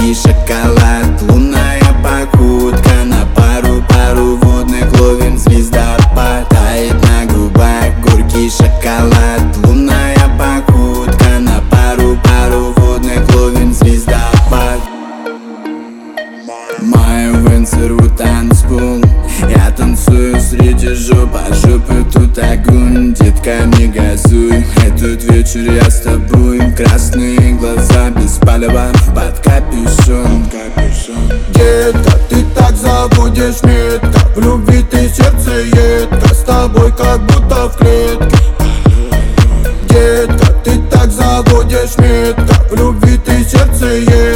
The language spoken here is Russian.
горький шоколад, лунная походка. На пару водных ловим звездопад. Тает на губах горький шоколад, лунная походка. На пару водных ловим звездопад. Мой Винсер в танцпол, я танцую среди жоп, а жопы тут огонь. Детка, не газуй, этот вечер я с тобой. Красные глаза без палева под капюшон. Детка, ты так заводишь метко, в любви ты сердце едко, с тобой как будто в клетке. Детка, ты так заводишь метко, в любви ты сердце едко.